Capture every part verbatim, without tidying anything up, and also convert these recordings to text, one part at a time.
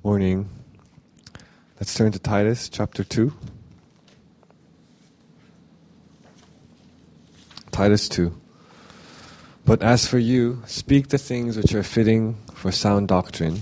Morning. Let's turn to Titus chapter two. Titus two. But as for you, speak the things which are fitting for sound doctrine.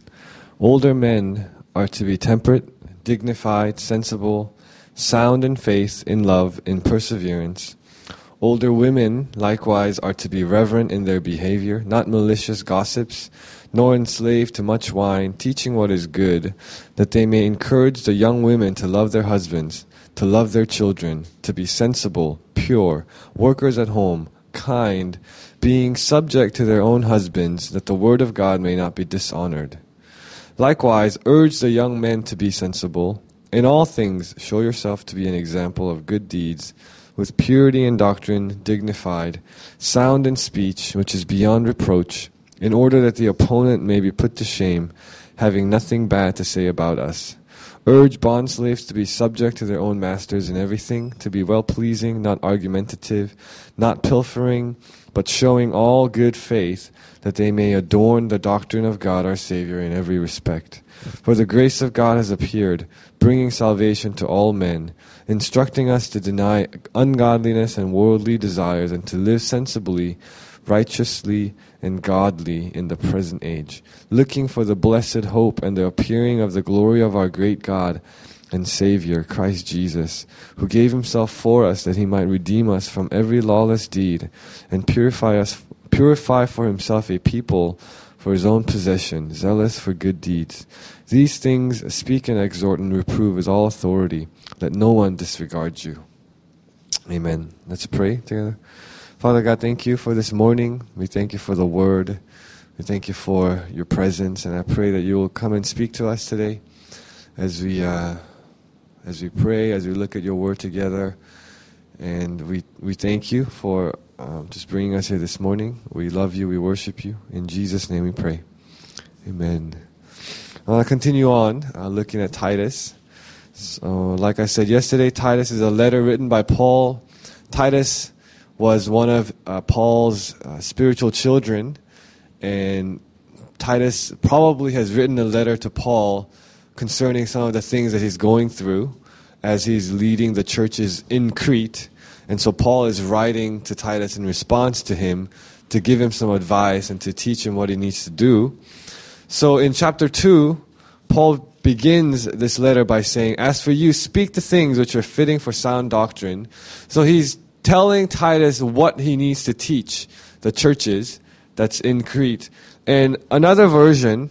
Older men are to be temperate, dignified, sensible, sound in faith, in love, in perseverance. Older women likewise are to be reverent in their behavior, not malicious gossips, nor enslaved to much wine, teaching what is good, that they may encourage the young women to love their husbands, to love their children, to be sensible, pure, workers at home, kind, being subject to their own husbands, that the word of God may not be dishonored. Likewise, urge the young men to be sensible. In all things, show yourself to be an example of good deeds, with purity in doctrine, dignified, sound in speech, which is beyond reproach, in order that the opponent may be put to shame, having nothing bad to say about us. Urge bondslaves to be subject to their own masters in everything, to be well-pleasing, not argumentative, not pilfering, but showing all good faith, that they may adorn the doctrine of God our Savior in every respect. For the grace of God has appeared, bringing salvation to all men, instructing us to deny ungodliness and worldly desires, and to live sensibly, righteously, and godly in the present age, looking for the blessed hope and the appearing of the glory of our great God and Savior, Christ Jesus, who gave himself for us that he might redeem us from every lawless deed and purify us, purify for himself a people for his own possession, zealous for good deeds. These things speak and exhort and reprove with all authority. Let no one disregard you. Amen. Let's pray together. Father God, thank you for this morning. We thank you for the word. We thank you for your presence, and I pray that you will come and speak to us today as we uh, as we pray, as we look at your word together. And we we thank you for um, just bringing us here this morning. We love you. We worship you. In Jesus' name we pray. Amen. I want to continue on uh, looking at Titus. So, like I said yesterday, Titus is a letter written by Paul. Titus was one of uh, Paul's uh, spiritual children, and Titus probably has written a letter to Paul concerning some of the things that he's going through as he's leading the churches in Crete. And so Paul is writing to Titus in response to him to give him some advice and to teach him what he needs to do. So in chapter two, Paul begins this letter by saying, as for you, speak the things which are fitting for sound doctrine. So he's telling Titus what he needs to teach the churches that's in Crete. And another version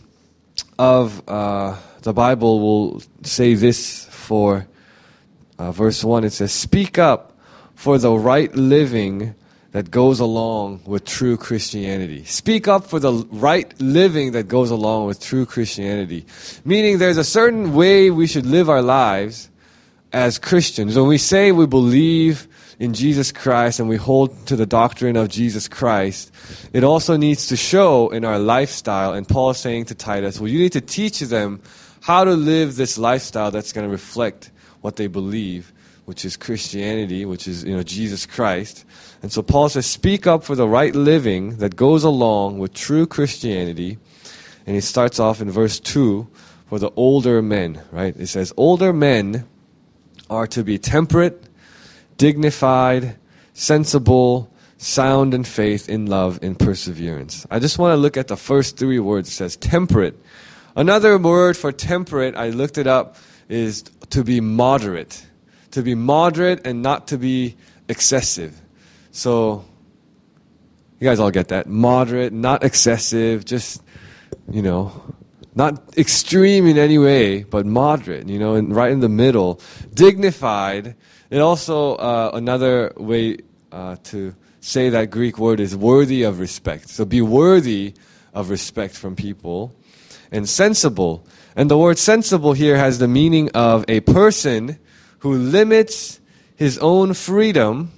of uh, the Bible will say this for uh, verse one. It says, speak up for the right living that goes along with true Christianity. Speak up for the right living that goes along with true Christianity. Meaning there's a certain way we should live our lives as Christians. When we say we believe in Jesus Christ and we hold to the doctrine of Jesus Christ, it also needs to show in our lifestyle. And Paul is saying to Titus, well, you need to teach them how to live this lifestyle that's going to reflect what they believe, which is Christianity, which is, you know, Jesus Christ. And so Paul says, speak up for the right living that goes along with true Christianity. And he starts off in verse two for the older men, right? It says, older men are to be temperate, dignified, sensible, sound in faith, in love, in perseverance. I just want to look at the first three words. It says temperate. Another word for temperate, I looked it up, is to be moderate. To be moderate and not to be excessive. So, you guys all get that. Moderate, not excessive, just, you know, not extreme in any way, but moderate, you know, and right in the middle. Dignified. It also, uh, another way uh, to say that Greek word is worthy of respect. So be worthy of respect from people. And sensible. And the word sensible here has the meaning of a person who limits his own freedom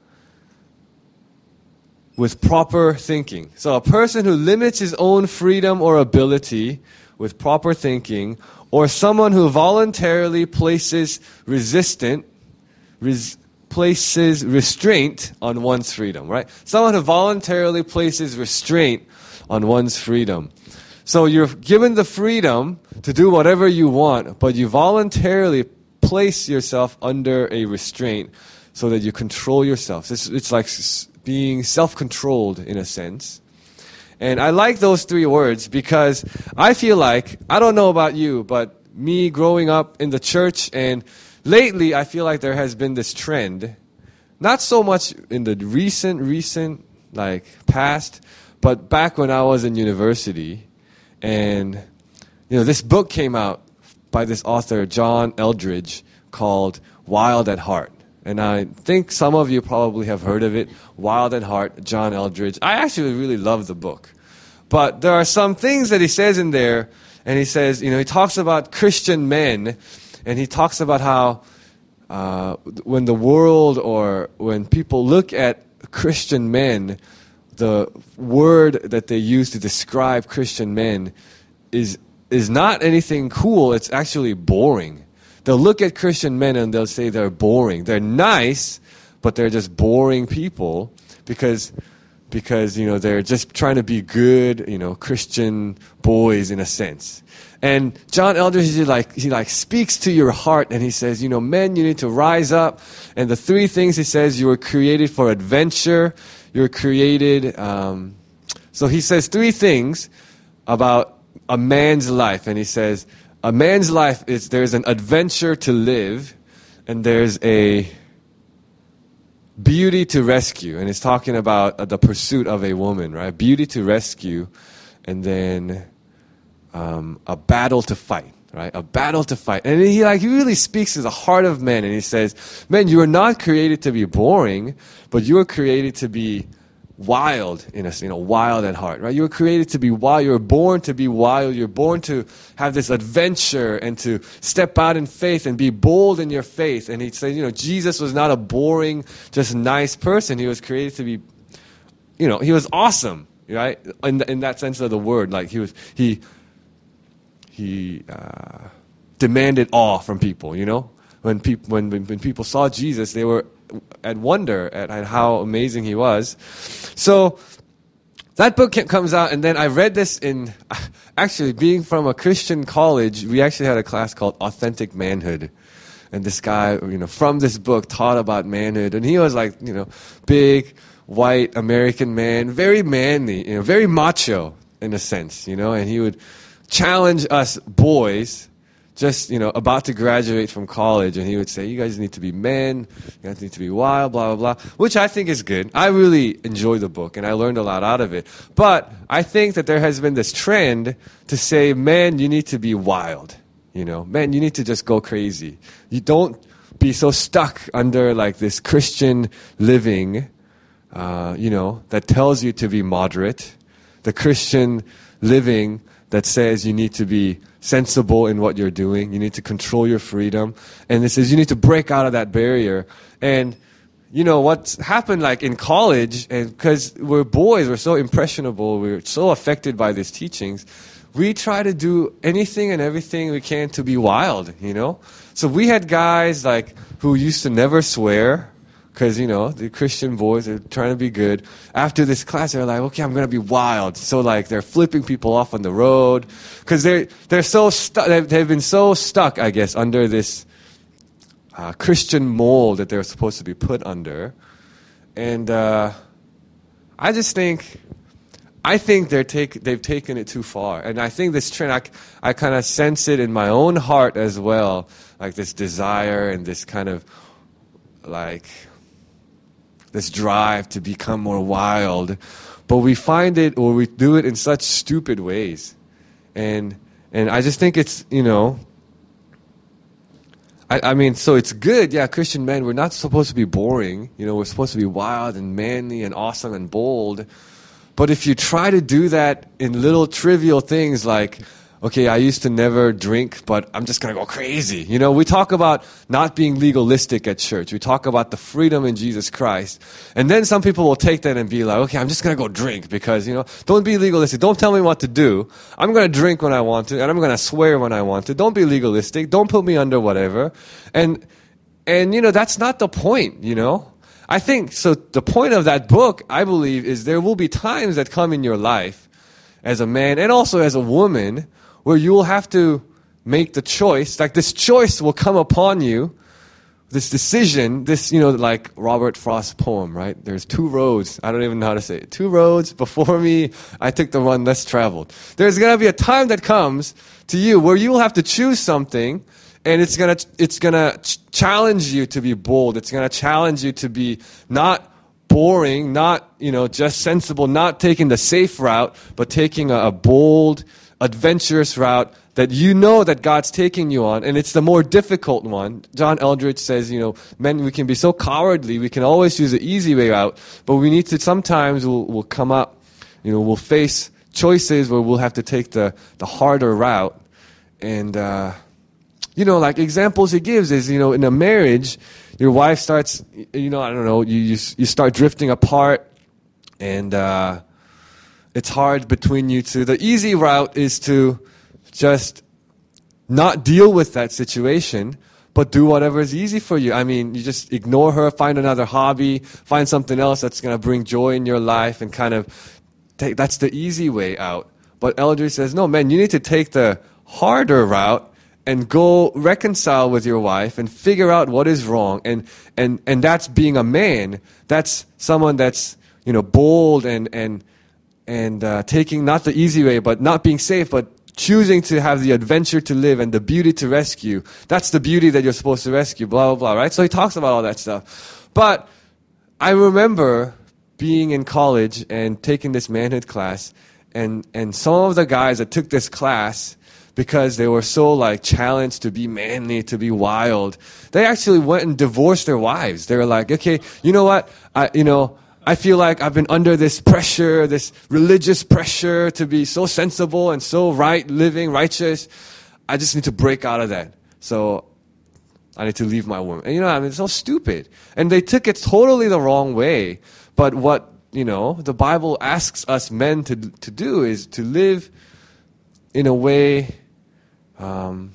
with proper thinking. So a person who limits his own freedom or ability with proper thinking, or someone who voluntarily places resistant, res, places restraint on one's freedom, right? Someone who voluntarily places restraint on one's freedom. So you're given the freedom to do whatever you want, but you voluntarily place yourself under a restraint so that you control yourself. It's, it's like being self-controlled in a sense. And I like those three words because I feel like, I don't know about you, but me growing up in the church, and lately I feel like there has been this trend, not so much in the recent, recent, like past, but back when I was in university. And, you know, this book came out by this author, John Eldredge, called Wild at Heart. And I think some of you probably have heard of it, Wild at Heart, John Eldredge. I actually really love the book. But there are some things that he says in there, and he says, you know, he talks about Christian men, and he talks about how uh, when the world or when people look at Christian men, the word that they use to describe Christian men is is not anything cool. It's actually boring. They'll look at Christian men and they'll say they're boring. They're nice, but they're just boring people because because you know they're just trying to be good, you know, Christian boys in a sense. And John Eldredge, he like he like speaks to your heart, and he says, you know, men, you need to rise up. And the three things he says: you were created for adventure. You're created. Um, so he says three things about a man's life, and he says a man's life is there's an adventure to live, and there's a beauty to rescue. And it's talking about uh, the pursuit of a woman, right? Beauty to rescue, and then um, a battle to fight. Right, a battle to fight, and he like he really speaks to the heart of men, and he says, "Men, you are not created to be boring, but you are created to be wild in a you know wild at heart. Right, you were created to be wild. You were born to be wild. You're born to have this adventure and to step out in faith and be bold in your faith." And he said, you know, Jesus was not a boring, just nice person. He was created to be, you know, he was awesome, right? In in that sense of the word, like he was he. He uh, demanded awe from people, you know? When, peop- when, when, when people saw Jesus, they were at wonder at, at how amazing he was. So that book comes out, and then I read this in, actually, being from a Christian college, we actually had a class called Authentic Manhood. And this guy, you know, from this book taught about manhood. And he was like, you know, big, white, American man, very manly, you know, very macho in a sense, you know? And he would challenge us boys just, you know, about to graduate from college, and he would say, you guys need to be men, you guys need to be wild, blah, blah, blah, which I think is good. I really enjoy the book, and I learned a lot out of it. But I think that there has been this trend to say, men, you need to be wild, you know, men, you need to just go crazy. You don't be so stuck under, like, this Christian living, uh, you know, that tells you to be moderate, the Christian living that says you need to be sensible in what you're doing. You need to control your freedom. And it says you need to break out of that barrier. And, you know, what's happened like in college, and because we're boys, we're so impressionable, we're so affected by these teachings, we try to do anything and everything we can to be wild, you know? So we had guys like who used to never swear, because, you know, the Christian boys are trying to be good. After this class, they're like, okay, I'm going to be wild. So, like, they're flipping people off on the road. Because they're, they're so stuck, they've been so stuck, I guess, under this uh, Christian mold that they're supposed to be put under. And uh, I just think, I think they're take, they've taken it too far. And I think this trend, I, I kind of sense it in my own heart as well. Like this desire and this kind of, like, this drive to become more wild, but we find it, or we do it in such stupid ways, and and I just think it's, you know, I, I mean, so it's good, yeah, Christian men, we're not supposed to be boring, you know, we're supposed to be wild and manly and awesome and bold, but if you try to do that in little trivial things like, okay, I used to never drink, but I'm just going to go crazy. You know, we talk about not being legalistic at church. We talk about the freedom in Jesus Christ. And then some people will take that and be like, okay, I'm just going to go drink because, you know, don't be legalistic. Don't tell me what to do. I'm going to drink when I want to, and I'm going to swear when I want to. Don't be legalistic. Don't put me under whatever. And, and you know, that's not the point, you know. I think, so the point of that book, I believe, is there will be times that come in your life as a man and also as a woman, where you will have to make the choice. Like this choice will come upon you, this decision, this, you know, like Robert Frost's poem, right? There's two roads. I don't even know how to say it. Two roads before me, I took the one less traveled. There's going to be a time that comes to you where you will have to choose something, and it's going to it's going to ch- challenge you to be bold. It's going to challenge you to be not boring, not, you know, just sensible, not taking the safe route, but taking a, a bold, adventurous route that you know that God's taking you on, and it's the more difficult one. John Eldridge says, you know, men, we can be so cowardly, we can always choose the easy way out, but we need to, sometimes we'll, we'll come up, you know, we'll face choices where we'll have to take the, the harder route. And, uh, you know, like examples he gives is, you know, in a marriage, your wife starts, you know, I don't know, you, you, you start drifting apart, and uh, it's hard between you two. The easy route is to just not deal with that situation, but do whatever is easy for you. I mean, you just ignore her, find another hobby, find something else that's going to bring joy in your life, and kind of take, that's the easy way out. But Eldridge says, no, man, you need to take the harder route and go reconcile with your wife and figure out what is wrong. And, and, and that's being a man. That's someone that's, you know, bold and, and, and uh, taking not the easy way, but not being safe, but choosing to have the adventure to live and the beauty to rescue. That's the beauty that you're supposed to rescue, blah, blah, blah, right? So he talks about all that stuff. But I remember being in college and taking this manhood class, and, and some of the guys that took this class, because they were so like challenged to be manly, to be wild, they actually went and divorced their wives. They were like, okay, you know what? I, you know, I feel like I've been under this pressure, this religious pressure to be so sensible and so right, living, righteous. I just need to break out of that. So I need to leave my woman. And, you know, I mean, it's so stupid. And they took it totally the wrong way. But what, you know, the Bible asks us men to to do is to live in a way, um,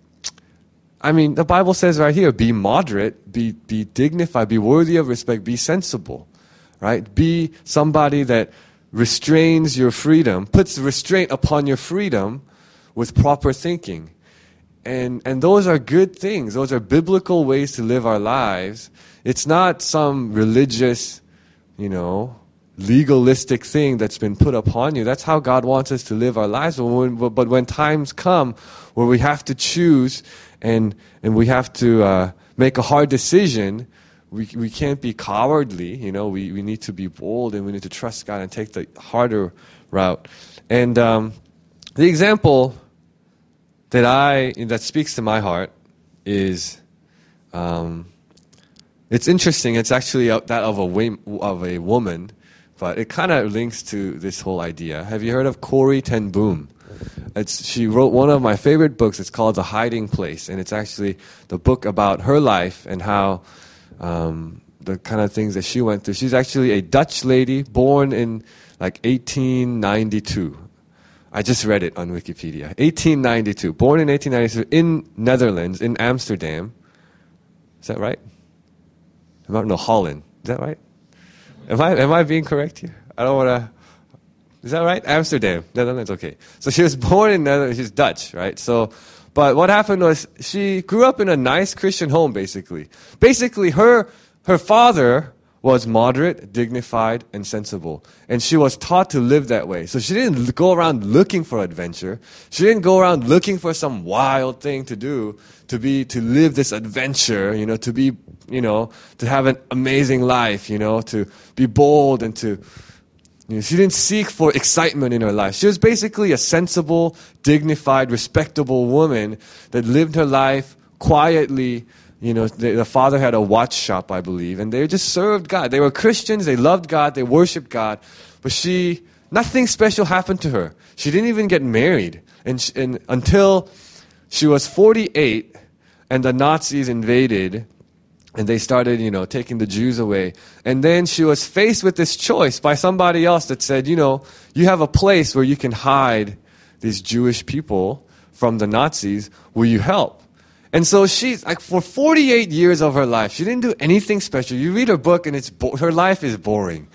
I mean, the Bible says right here, be moderate, be be dignified, be worthy of respect, be sensible. Right? Be somebody that restrains your freedom, puts restraint upon your freedom with proper thinking. And and those are good things. Those are biblical ways to live our lives. It's not some religious, you know, legalistic thing that's been put upon you. That's how God wants us to live our lives. But when, but when times come where we have to choose and and we have to uh, make a hard decision, We we can't be cowardly, you know. We, we need to be bold, and we need to trust God and take the harder route. And um, the example that I that speaks to my heart is, um, it's interesting. It's actually that of a of a woman, but it kind of links to this whole idea. Have you heard of Corrie ten Boom? It's, she wrote one of my favorite books. It's called The Hiding Place, and it's actually the book about her life and how. Um, the kind of things that she went through. She's actually a Dutch lady born in like eighteen ninety-two. I just read it on Wikipedia. eighteen ninety-two. Born in eighteen ninety-two in Netherlands, in Amsterdam. Is that right? No, Holland. Is that right? Am I am I being correct here? I don't want to... Is that right? Amsterdam. Netherlands, okay. So she was born in Netherlands. She's Dutch, right? So... But what happened was she grew up in a nice Christian home, basically. Basically, her her father was moderate, dignified, and sensible. And she was taught to live that way. So she didn't go around looking for adventure. She didn't go around looking for some wild thing to do, to be, to live this adventure, you know, to be, you know, to have an amazing life, you know, to be bold and to... You know, she didn't seek for excitement in her life. She was basically a sensible, dignified, respectable woman that lived her life quietly. You know, the, the father had a watch shop, I believe, and they just served God. They were Christians, they loved God, they worshiped God, but she, nothing special happened to her. She didn't even get married, and, she, and until she was forty-eight, and the Nazis invaded. And they started, you know, taking the Jews away. And then she was faced with this choice by somebody else that said, you know, you have a place where you can hide these Jewish people from the Nazis. Will you help? And so she's like, for forty-eight years of her life, she didn't do anything special. You read her book and it's bo- her life is boring.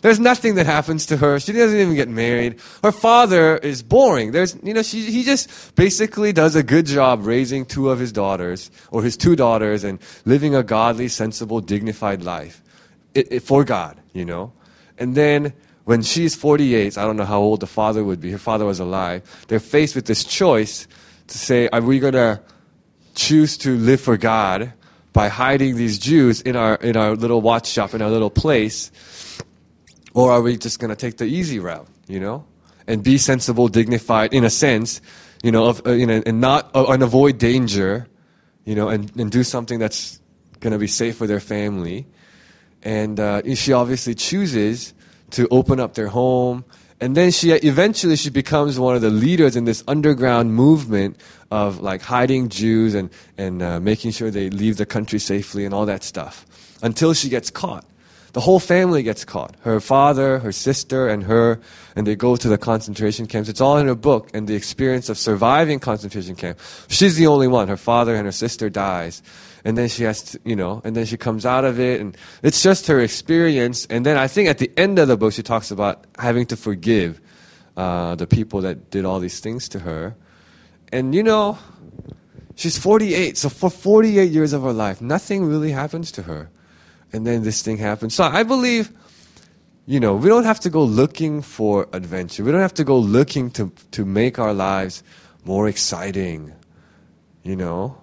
There's nothing that happens to her. She doesn't even get married. Her father is boring. There's, you know, she, he just basically does a good job raising two of his daughters, or his two daughters, and living a godly, sensible, dignified life it, it, for God, you know. And then when she's forty-eight, I don't know how old the father would be. Her father was alive. They're faced with this choice to say, are we going to choose to live for God by hiding these Jews in our in our little watch shop, in our little place, or are we just going to take the easy route, you know, and be sensible, dignified, in a sense, you know, of, uh, you know, and not uh, and avoid danger, you know, and, and do something that's going to be safe for their family. And uh, she obviously chooses to open up their home. And then she eventually she becomes one of the leaders in this underground movement of like hiding Jews and, and uh, making sure they leave the country safely and all that stuff, until she gets caught. The whole family gets caught. Her father, her sister, and her, and they go to the concentration camps. It's all in her book, and the experience of surviving concentration camp. She's the only one. Her father and her sister dies. And then she has to, you know, and then she comes out of it, and it's just her experience. And then I think at the end of the book, she talks about having to forgive uh, the people that did all these things to her. And, you know, she's forty-eight. So for forty-eight years of her life, nothing really happens to her. And then this thing happens. So I believe, you know, we don't have to go looking for adventure. We don't have to go looking to, to make our lives more exciting, you know.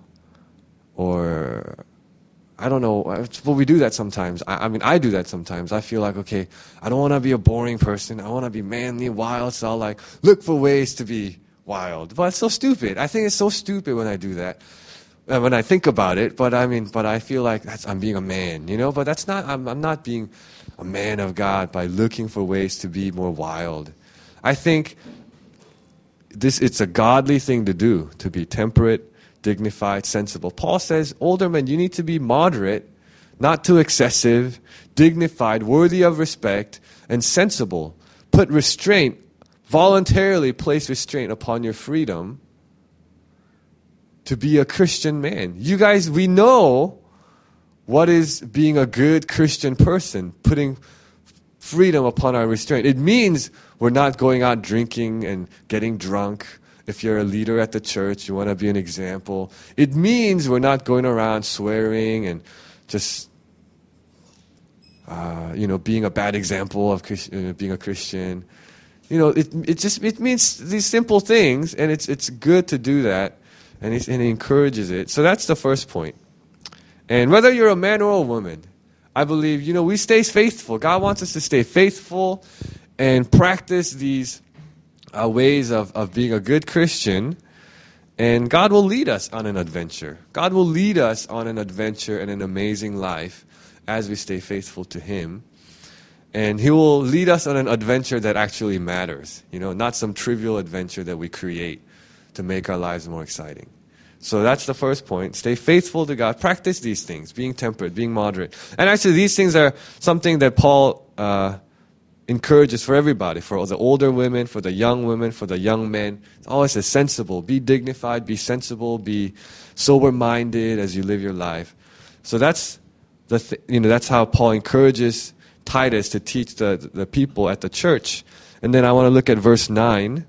Or, I don't know, but we do that sometimes. I, I mean, I do that sometimes. I feel like, okay, I don't want to be a boring person. I want to be manly, wild, so I'll like look for ways to be wild. But it's so stupid. I think it's so stupid when I do that, uh, when I think about it. But I mean, but I feel like that's, I'm being a man, you know. But that's not, I'm, I'm not being a man of God by looking for ways to be more wild. I think this, it's a godly thing to do, to be temperate, dignified, sensible. Paul says, older men, you need to be moderate, not too excessive, dignified, worthy of respect, and sensible. Put restraint, voluntarily place restraint upon your freedom to be a Christian man. You guys, we know what is being a good Christian person, putting freedom upon our restraint. It means we're not going out drinking and getting drunk. If you're a leader at the church, you want to be an example. It means we're not going around swearing and just, uh, you know, being a bad example of Christ- uh, being a Christian. You know, it it just it means these simple things, and it's it's good to do that, and he and he encourages it. So that's the first point. And whether you're a man or a woman, I believe, you know, we stay faithful. God wants us to stay faithful and practice these Uh, ways of, of being a good Christian, and God will lead us on an adventure. God will lead us on an adventure and an amazing life as we stay faithful to Him. And He will lead us on an adventure that actually matters, you know, not some trivial adventure that we create to make our lives more exciting. So that's the first point. Stay faithful to God. Practice these things, being temperate, being moderate. And actually these things are something that Paul uh, encourages for everybody, for the older women, for the young women, for the young men. It always says sensible. Be dignified, be sensible, be sober-minded as you live your life. So that's the th- you know that's how Paul encourages Titus to teach the the people at the church. And then I want to look at verse nine.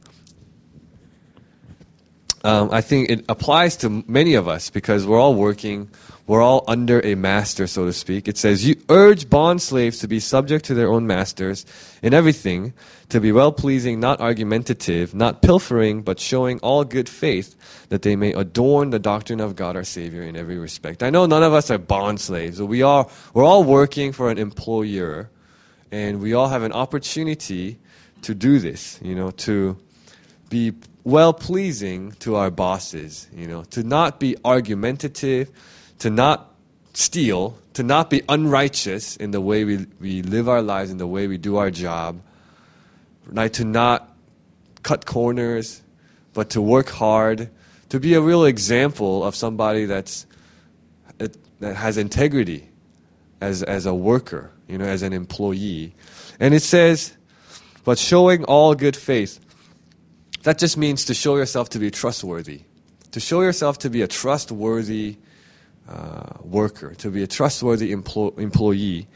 Um, I think it applies to many of us because we're all working. We're all under a master, so to speak. It says, you urge bond slaves to be subject to their own masters in everything, to be well-pleasing, not argumentative, not pilfering, but showing all good faith, that they may adorn the doctrine of God our Savior in every respect. I know none of us are bond slaves. We are, we're all working for an employer, and we all have an opportunity to do this, you know, to be well-pleasing to our bosses, you know, to not be argumentative, to not steal, to not be unrighteous in the way we, we live our lives, in the way we do our job, right? To not cut corners, but to work hard, to be a real example of somebody that's that has integrity as as a worker, you know, as an employee. And it says, but showing all good faith. That just means to show yourself to be trustworthy, to show yourself to be a trustworthy Uh, worker, to be a trustworthy emplo- employee.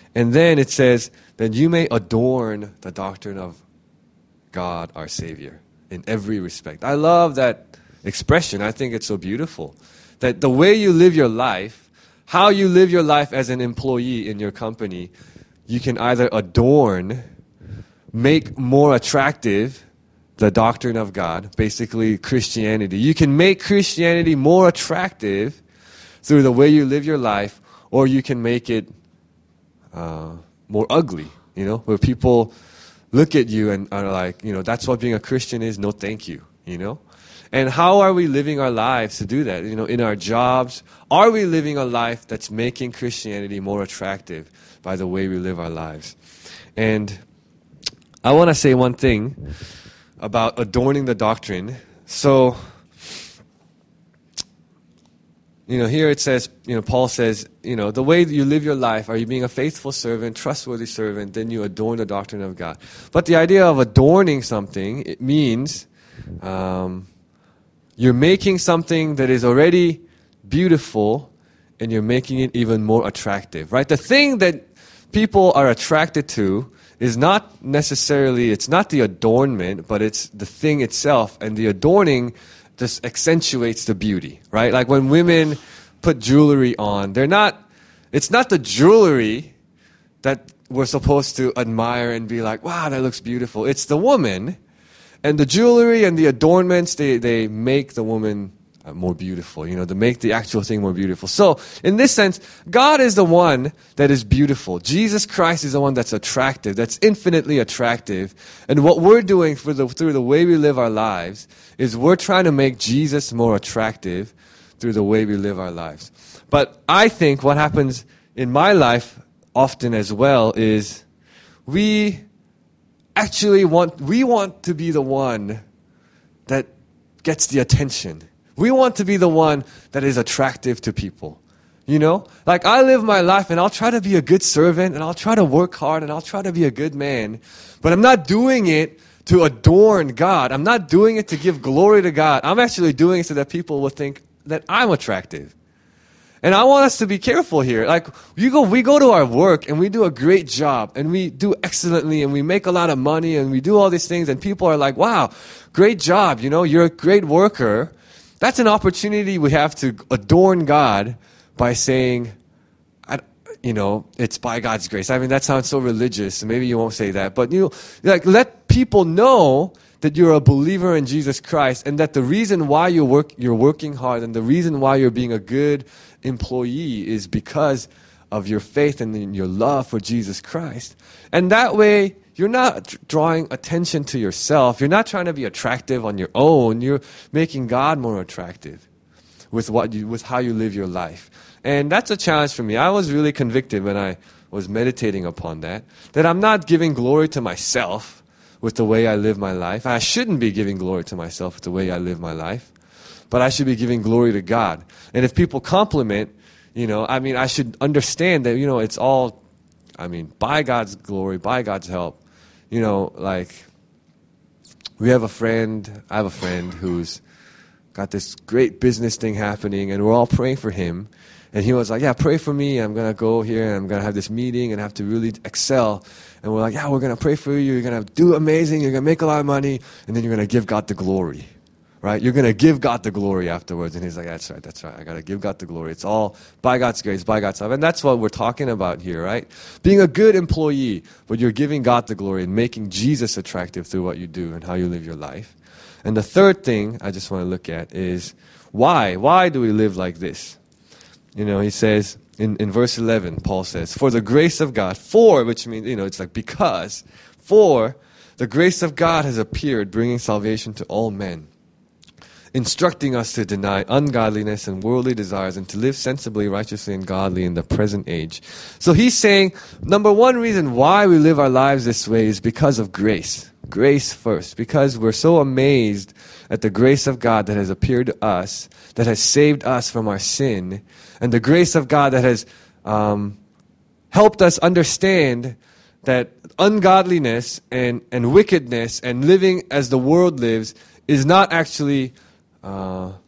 And then it says, that you may adorn the doctrine of God our Savior in every respect. I love that expression. I think it's so beautiful. That the way you live your life, how you live your life as an employee in your company, you can either adorn, make more attractive the doctrine of God, basically Christianity. You can make Christianity more attractive through the way you live your life, or you can make it uh, more ugly, you know, where people look at you and are like, you know, that's what being a Christian is, no thank you, you know. And how are we living our lives to do that? You know, in our jobs, are we living a life that's making Christianity more attractive by the way we live our lives? And I want to say one thing about adorning the doctrine. So, you know, here it says, you know, Paul says, you know, the way that you live your life, are you being a faithful servant, trustworthy servant, then you adorn the doctrine of God. But the idea of adorning something, it means um, you're making something that is already beautiful and you're making it even more attractive, right? The thing that people are attracted to is not necessarily, it's not the adornment, but it's the thing itself, and the adorning just accentuates the beauty, right? Like when women put jewelry on, they're not, it's not the jewelry that we're supposed to admire and be like, wow, that looks beautiful. It's the woman, and the jewelry and the adornments, they, they make the woman more beautiful, you know, to make the actual thing more beautiful. So, in this sense, God is the one that is beautiful. Jesus Christ is the one that's attractive, that's infinitely attractive. And what we're doing for the, through the way we live our lives is we're trying to make Jesus more attractive through the way we live our lives. But I think what happens in my life often as well is we actually want, we want to be the one that gets the attention. We want to be the one that is attractive to people. You know? Like I live my life and I'll try to be a good servant and I'll try to work hard and I'll try to be a good man. But I'm not doing it to adorn God. I'm not doing it to give glory to God. I'm actually doing it so that people will think that I'm attractive. And I want us to be careful here. Like you go, we go to our work and we do a great job and we do excellently and we make a lot of money and we do all these things and people are like, wow, great job. You know, you're a great worker. That's an opportunity we have to adorn God by saying, I, you know, it's by God's grace. I mean, that sounds so religious. Maybe you won't say that. But, you know, like, let people know that you're a believer in Jesus Christ and that the reason why you work, you're working hard and the reason why you're being a good employee is because of your faith and your love for Jesus Christ. And that way, you're not drawing attention to yourself. You're not trying to be attractive on your own. You're making God more attractive with what you, with how you live your life. And that's a challenge for me. I was really convicted when I was meditating upon that, that I'm not giving glory to myself with the way I live my life. I shouldn't be giving glory to myself with the way I live my life, but I should be giving glory to God. And if people compliment, you know, I mean, I should understand that, you know, it's all, I mean, by God's glory, by God's help. You know, like, we have a friend, I have a friend who's got this great business thing happening, and we're all praying for him. And he was like, yeah, pray for me. I'm going to go here, and I'm going to have this meeting, and have to really excel. And we're like, yeah, we're going to pray for you. You're going to do amazing. You're going to make a lot of money, and then you're going to give God the glory. Right? You're going to give God the glory afterwards. And he's like, that's right, that's right. I got to give God the glory. It's all by God's grace, by God's love. And that's what we're talking about here, right? Being a good employee, but you're giving God the glory and making Jesus attractive through what you do and how you live your life. And the third thing I just want to look at is why? Why do we live like this? You know, he says in, in verse eleven, Paul says, for the grace of God, for, which means, you know, it's like because, for the grace of God has appeared, bringing salvation to all men, instructing us to deny ungodliness and worldly desires and to live sensibly, righteously, and godly in the present age. So he's saying, number one reason why we live our lives this way is because of grace. Grace first. Because we're so amazed at the grace of God that has appeared to us, that has saved us from our sin, and the grace of God that has um, helped us understand that ungodliness and, and wickedness and living as the world lives is not actually Uh,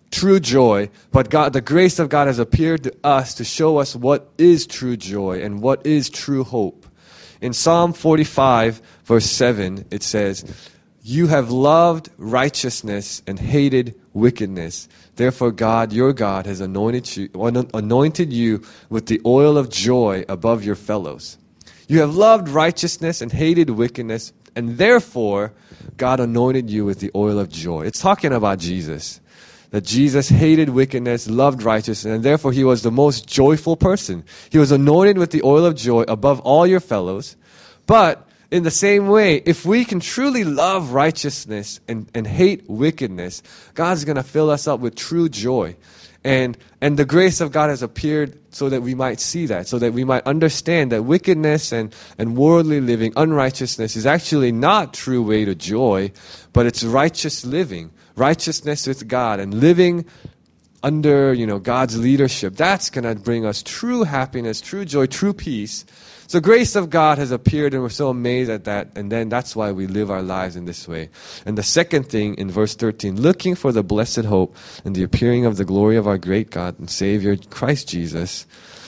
true joy, but God, the grace of God has appeared to us to show us what is true joy and what is true hope. In Psalm forty-five, verse seven, it says, "You have loved righteousness and hated wickedness. Therefore God, your God, has anointed you, anointed you with the oil of joy above your fellows." You have loved righteousness and hated wickedness, and therefore God anointed you with the oil of joy. It's talking about Jesus. That Jesus hated wickedness, loved righteousness, and therefore he was the most joyful person. He was anointed with the oil of joy above all your fellows. But in the same way, if we can truly love righteousness and, and hate wickedness, God's going to fill us up with true joy. And and the grace of God has appeared so that we might see that, so that we might understand that wickedness and, and worldly living, unrighteousness, is actually not true way to joy, but it's righteous living, righteousness with God, and living under, you know, God's leadership. That's going to bring us true happiness, true joy, true peace. So grace of God has appeared, and we're so amazed at that, and then that's why we live our lives in this way. And the second thing in verse thirteen, looking for the blessed hope and the appearing of the glory of our great God and Savior, Christ Jesus.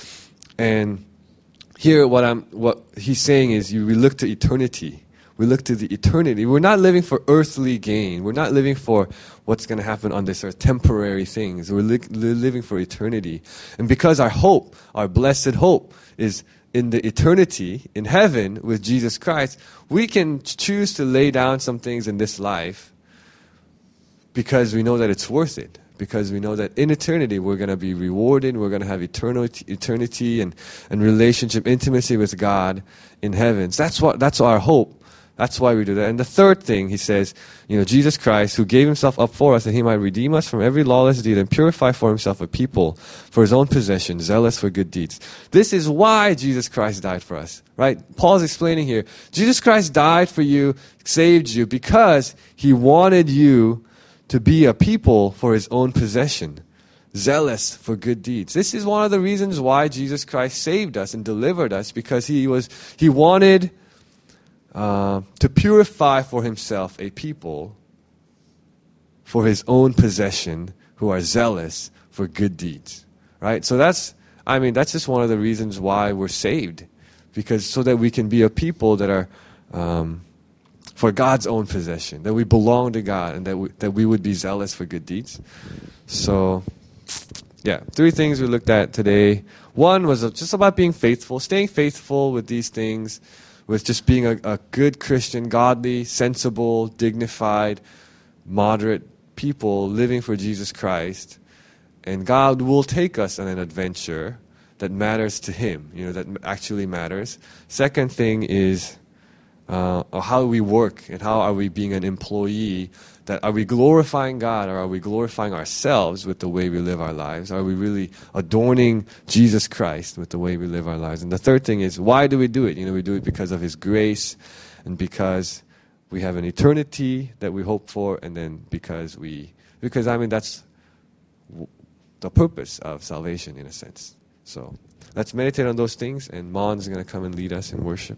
And here what I'm what he's saying is you we look to eternity. We look to the eternity. We're not living for earthly gain. We're not living for what's going to happen on this earth, temporary things. We're li- living for eternity. And because our hope, our blessed hope, is in the eternity, in heaven, with Jesus Christ, we can choose to lay down some things in this life because we know that it's worth it. Because we know that in eternity we're going to be rewarded, we're going to have eternal eternity and, and relationship, intimacy with God in heaven. So that's what that's our hope. That's why we do that. And the third thing, he says, you know, Jesus Christ, who gave himself up for us that he might redeem us from every lawless deed and purify for himself a people for his own possession, zealous for good deeds. This is why Jesus Christ died for us, right? Paul's explaining here. Jesus Christ died for you, saved you, because he wanted you to be a people for his own possession, zealous for good deeds. This is one of the reasons why Jesus Christ saved us and delivered us, because he was, he wanted Uh, to purify for himself a people for his own possession who are zealous for good deeds. Right? So that's, I mean, that's just one of the reasons why we're saved. Because so that we can be a people that are um, for God's own possession, that we belong to God, and that we, that we would be zealous for good deeds. So, yeah, three things we looked at today. One was just about being faithful, staying faithful with these things, with just being a, a good Christian, godly, sensible, dignified, moderate people living for Jesus Christ. And God will take us on an adventure that matters to him, you know, that actually matters. Second thing is uh, how we work and how are we being an employee. That are we glorifying God, or are we glorifying ourselves with the way we live our lives? Are we really adorning Jesus Christ with the way we live our lives? And the third thing is, why do we do it? You know, we do it because of his grace, and because we have an eternity that we hope for, and then because we, because I mean, that's w- the purpose of salvation in a sense. So let's meditate on those things, and Mon is going to come and lead us in worship.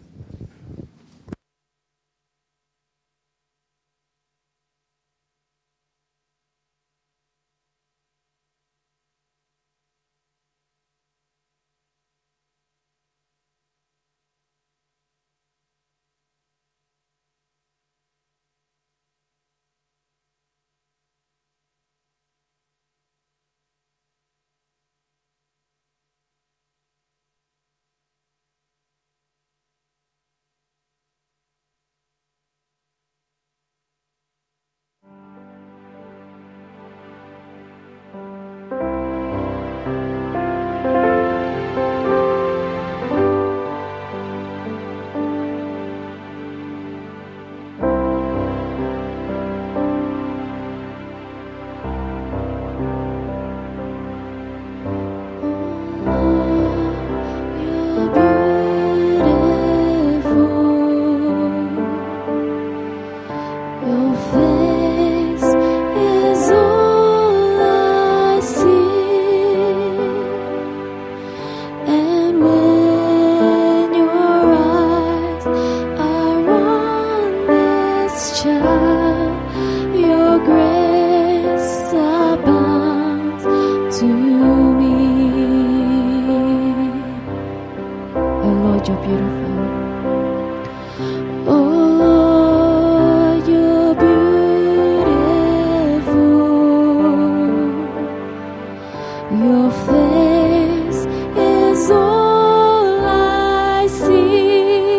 Your face is all I see,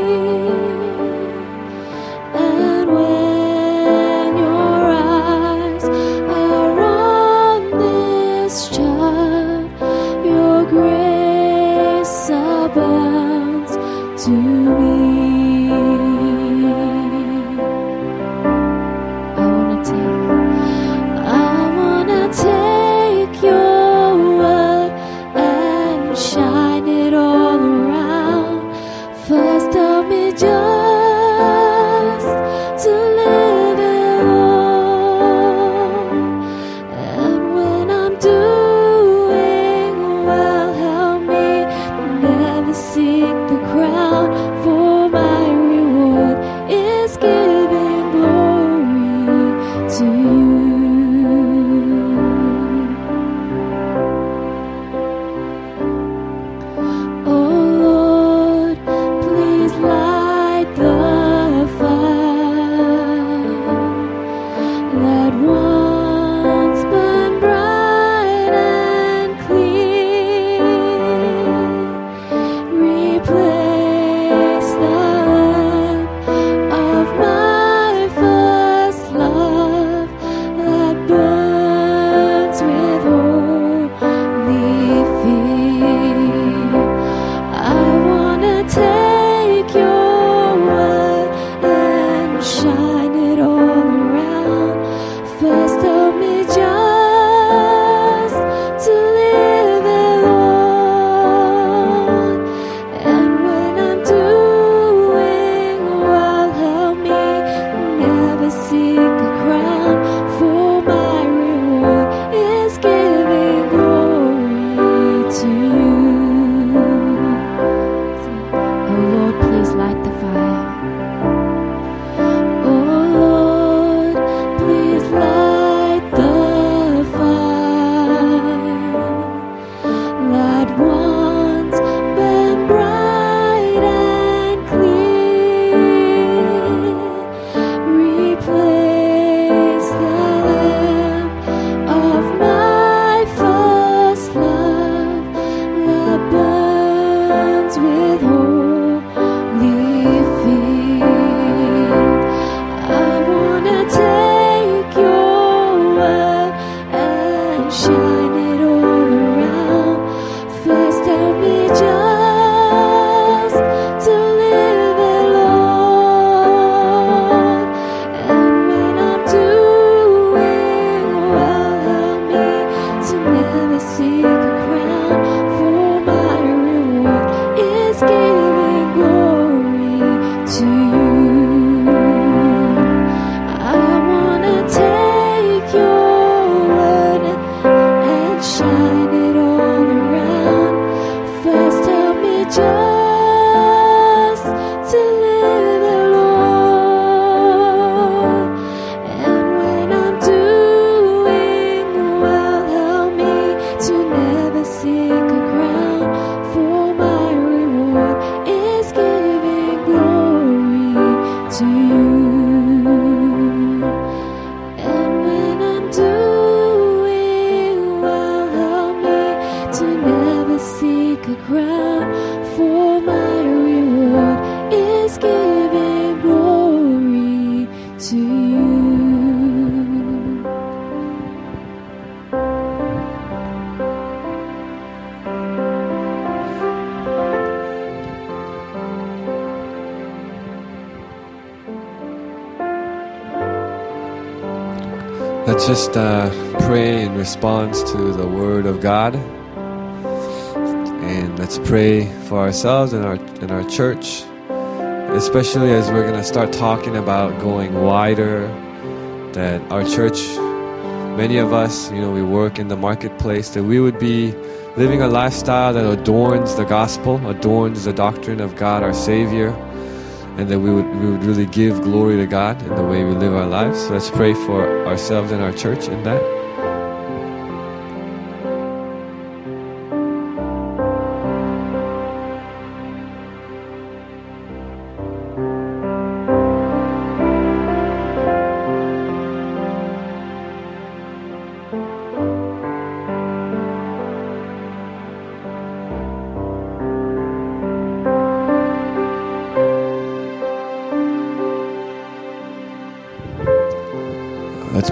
and when your eyes are on this child, your grace abounds to me. I wanna take, I wanna take your word and shine it all around. First help me just to live it all, and when I'm doing well, help me never seek the crown, for my reward is giving glory to you. Oh Lord, please light the fire that once burned bright and clear. Replace the lamp of my first love that burns with holy fear. I wanna take your word and shine it all around. First help me just to live it all, and when I'm doing well, help me never seek a crown, for my reward is giving glory to you. Oh Lord, please light the fire. Oh Lord, please light the fire that once burned bright and clear. Replace the lamp of my first love that burns with holy fear. I wanna take your word and shine it all around. First help me just to live it, Lord, and when I'm doing well, help me to never seek a crown, for my reward is giving glory to you. I wanna take your word and shine it all around. First help me just to live it, Lord, and when I'm doing well, help me to never seek a crown, for my reward is giving glory to you. And when I'm doing well, help me to never seek a crown, for my reward is giving glory to you. Let's just uh, pray in response to the Word of God, and let's pray for ourselves and our and our church, especially as we're going to start talking about going wider. That our church, many of us, you know, we work in the marketplace, that we would be living a lifestyle that adorns the gospel, adorns the doctrine of God, our Savior, and that we would we would really give glory to God in the way we live our lives. So let's pray for ourselves and our church in that.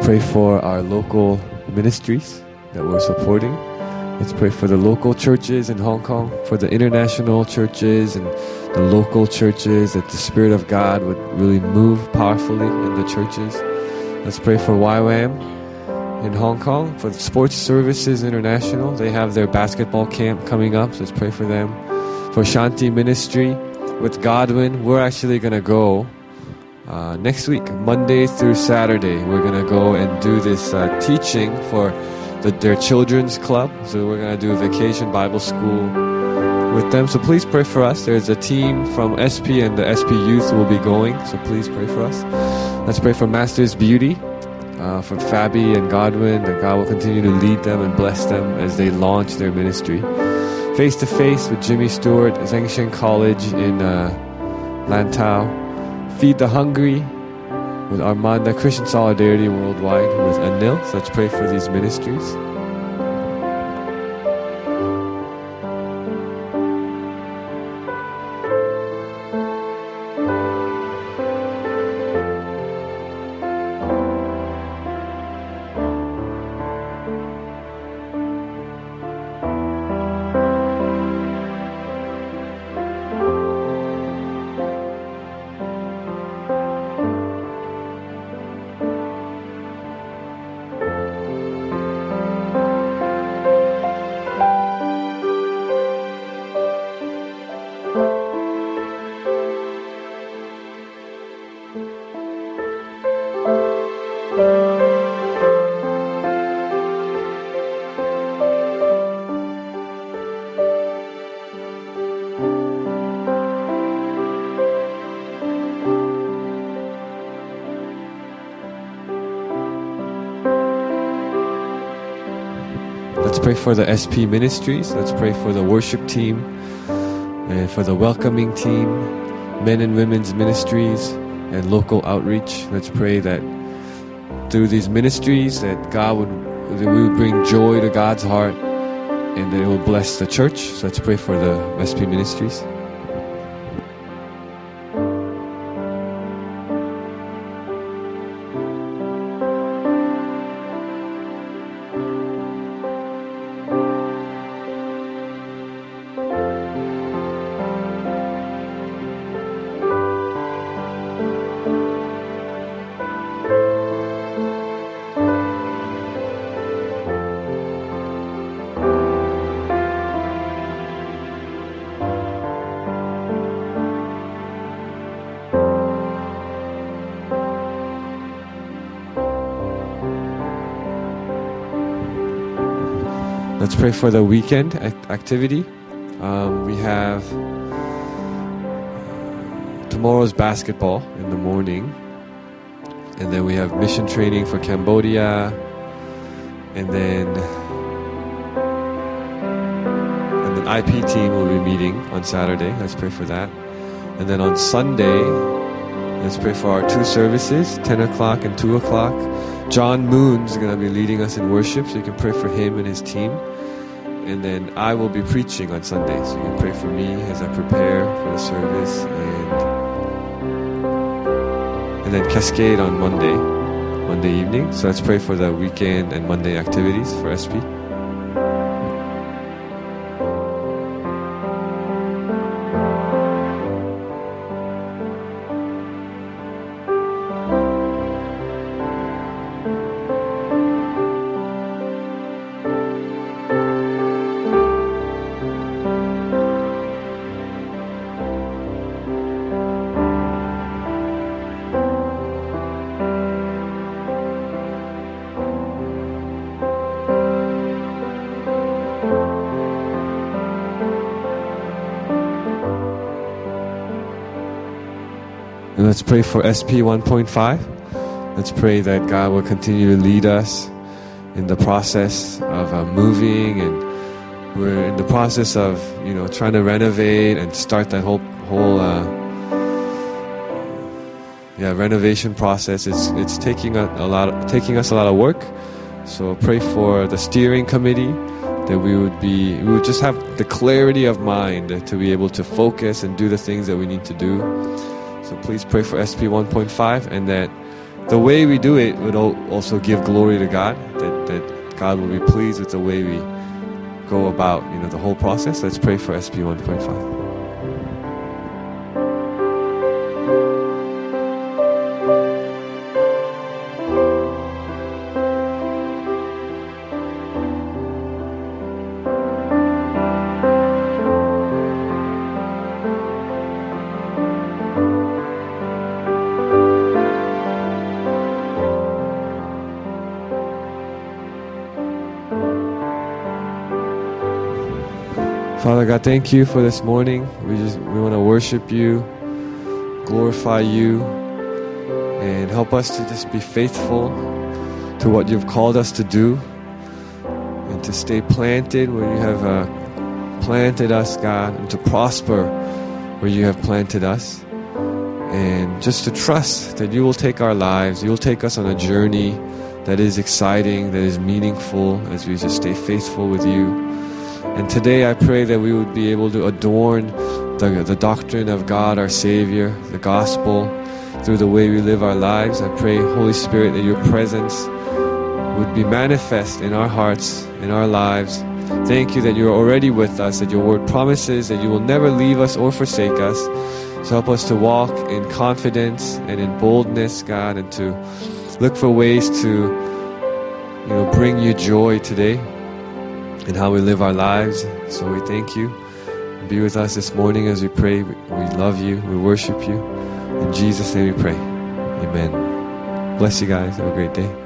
pray for our local ministries that we're supporting. Let's pray for the local churches in Hong Kong, for the international churches and the local churches, that the Spirit of God would really move powerfully in the churches. Let's pray for Y WAM in Hong Kong, for the Sports Services International. They have their basketball camp coming up, so let's pray for them. For Shanti Ministry with Godwin, we're actually going to go uh, next week, Monday through Saturday. We're going to go and do this uh, teaching for The, their children's club. So we're going to do a vacation Bible school with them. So please pray for us. There's a team from S P and the S P Youth will be going. So please pray for us. Let's pray for Master's Beauty, uh, for Fabi and Godwin, that God will continue to lead them and bless them as they launch their ministry. Face to Face with Jimmy Stewart, Zhengshan College in uh, Lantau. Feed the Hungry with Armanda, Christian Solidarity Worldwide with Anil. So let's pray for these ministries. Let's pray for the S P ministries. Let's pray for the worship team and for the welcoming team, men and women's ministries, and local outreach. Let's pray that through these ministries that God would, that we would bring joy to God's heart and that it will bless the church. So let's pray for the S P ministries. Let's pray for the weekend act- activity. Um, we have uh, tomorrow's basketball in the morning, and then we have mission training for Cambodia, and then and then I P team will be meeting on Saturday. Let's pray for that. And then on Sunday, let's pray for our two services, ten o'clock and two o'clock. John Moon's going to be leading us in worship, so you can pray for him and his team. And then I will be preaching on Sunday, so you can pray for me as I prepare for the service. And and then Cascade on Monday, Monday evening. So let's pray for the weekend and Monday activities for S P. And let's pray for S P one point five. Let's pray that God will continue to lead us in the process of uh, moving, and we're in the process of, you know, trying to renovate and start that whole whole uh, yeah renovation process. It's it's taking a, a lot of, taking us a lot of work. So pray for the steering committee, that we would be we would just have the clarity of mind to be able to focus and do the things that we need to do. So please pray for S P one point five, and that the way we do it would al- also give glory to God, that, that God will be pleased with the way we go about, you know, the whole process. Let's pray for S P one point five. Father God, thank you for this morning. We just we want to worship you, glorify you, and help us to just be faithful to what you've called us to do, and to stay planted where you have uh, planted us, God, and to prosper where you have planted us, and just to trust that you will take our lives, you will take us on a journey that is exciting, that is meaningful, as we just stay faithful with you. And today I pray that we would be able to adorn the, the doctrine of God, our Savior, the gospel, through the way we live our lives. I pray, Holy Spirit, that your presence would be manifest in our hearts, in our lives. Thank you that you're already with us, that your word promises that you will never leave us or forsake us. So help us to walk in confidence and in boldness, God, and to look for ways to, you know, bring you joy today in how we live our lives. So we thank you. Be with us this morning as we pray. We love you. We worship you. In Jesus' name we pray. Amen. Bless you guys. Have a great day.